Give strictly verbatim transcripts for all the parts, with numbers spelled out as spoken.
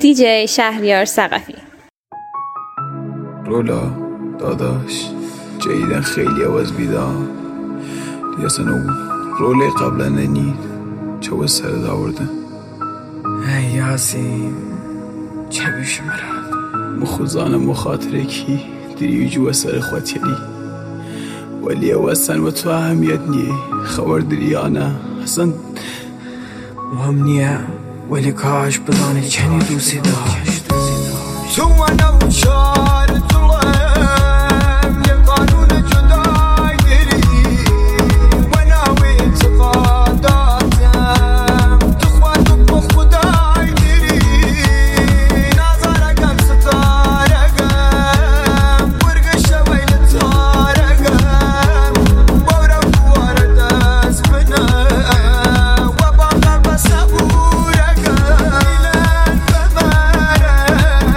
دیجی شهریار ثقفی. رولا داداش جدیدن خیلی عوض بیدار دیگه اصلا اون روله قبلا ننید چه باید سر داوردن ای یاسین چه بیش مرد مخوزان مخاطره کی دیری جو سر خواتیلی ولی اوستن و تو اهمیت نیه خبر داری آنه اصلا مهم نیه ولی کاش بدانی چنی دوستی داشت تو منو شار ظلم یه قانون جدای داری و ناوی اعتقاداتم تو خواهدو با خدای داری نظرگم ستارگم برگش ویل تارگم بورو دوار دست بنا و باقر بسبورگم ایلن ببرم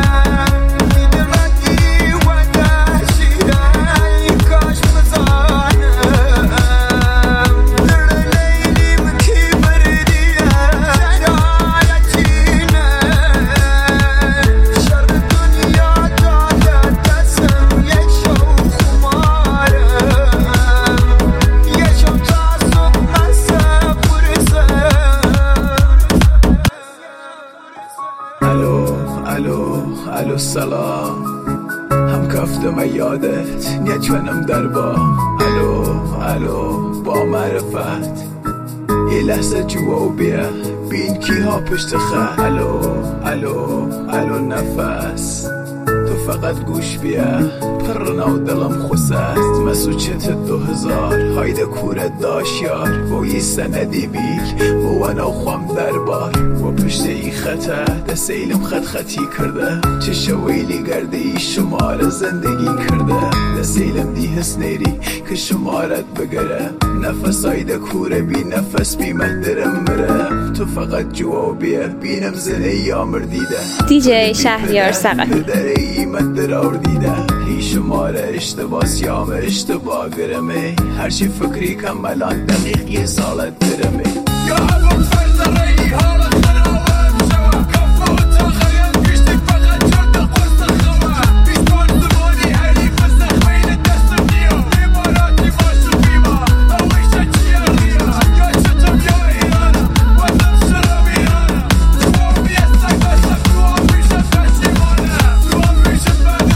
الو سلام هم کفتم یادت نیتونم در با الو الو با معرفت یه لحظه جوا و بیا بین کی ها پشت خط الو الو الو نفس تو فقط گوش بیا پرنا و دلم خوست مسو چت دو هزار هایده کورت داشت یار با یه سندی بیل موانا خوام دربار و پشت ای خطه دست ایلم خط خطی کرده چه شویلی گرده ای شمار زندگی کرده دست ایلم دی حس نیری که شمارت بگره نفس هایده کوره بی نفس بی مهدرم مره تو فقط جوا بیا بینم زنه یا مردیده دیجی شهریار ثقفی. درار دیده هی شماره اشتباه سیام اشتباه گرمه هرچی فکری کمالان دقیق یه سالت درمه یا حلوم فرد رایی حالت خراوه شوه کفه و تاخرین بیشتک فقط جرد قرص خواه بیشتون زمانی حریف سخوین دستم نیو عباراتی باشو بیما اویشه چیه ریا یا چطم یا ایرانا و دم شرم ایرانا خواب یه سک باشم تو بیشه پشیمانه تو بیشه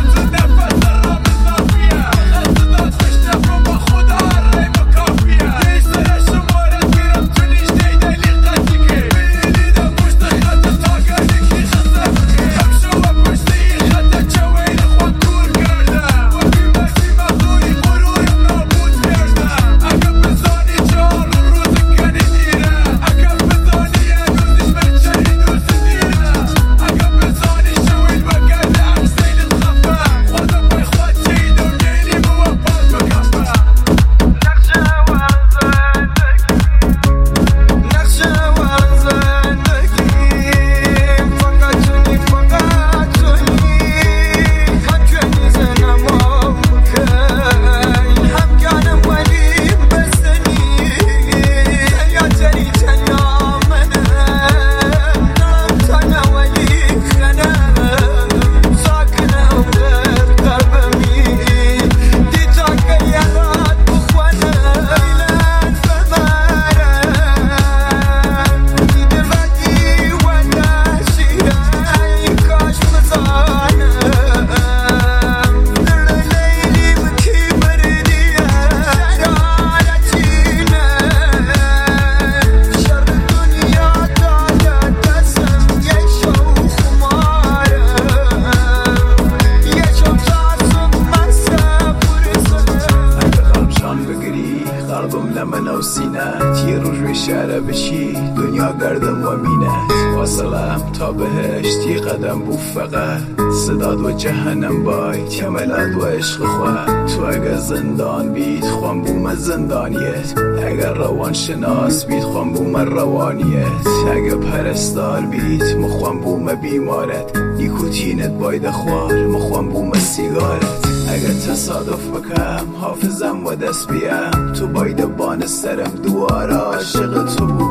یه روز روی شهره بشی دنیا گردم و مینت واصلم تا بهشت یه قدم بو فقط صداد و جهنم باید کملت و عشق خواهد تو اگر زندان بید خوام بوم زندانیت اگر روان شناس بید خوام بوم روانیت اگر پرستار بید مخوام بوم بیمارت نیکوتینت باید خوار مخوام بوم سیگارت اگر تصادف بکم حافظم و دست بیم تو باید بان سرم دوار عاشق تو بود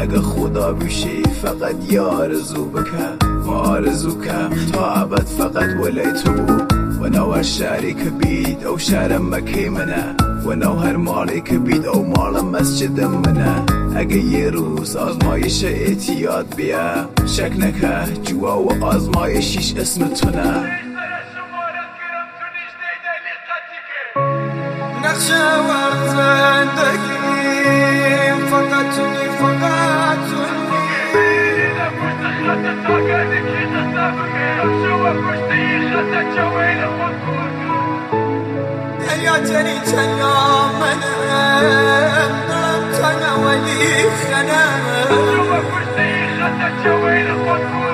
اگه خدا بشی فقط یا آرزو بکن ما آرزو کم تا عبد فقط ولی تو و نو هر شهری که بید او شهر مکی منه و نو هر مالی که بید او مال مسجد منه اگه یه روز آزمایش اعتیاد بیا شک نکه جوا و آزمایشیش اسم تو نه نقشه ور زندگیم فقط تونی فقط تونی إذا كنت خدت طاقتك يخطبك شو كنت يخدت شوين الخطوط يا تاني تنا منام تنا ولي خنام شو كنت يخدت شوين الخطوط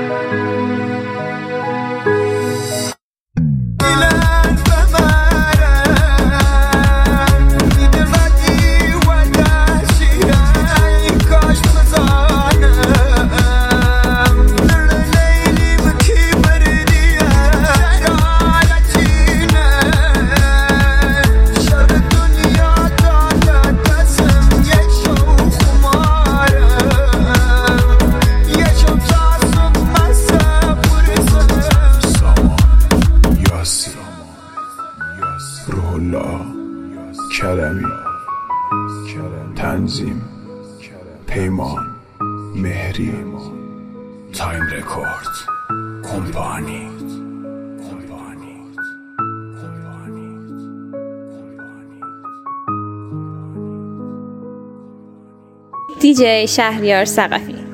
روح الله کرمی تنظیم پیمان مهری تایم رکورد کمپانی دی جی شهریار ثقفی.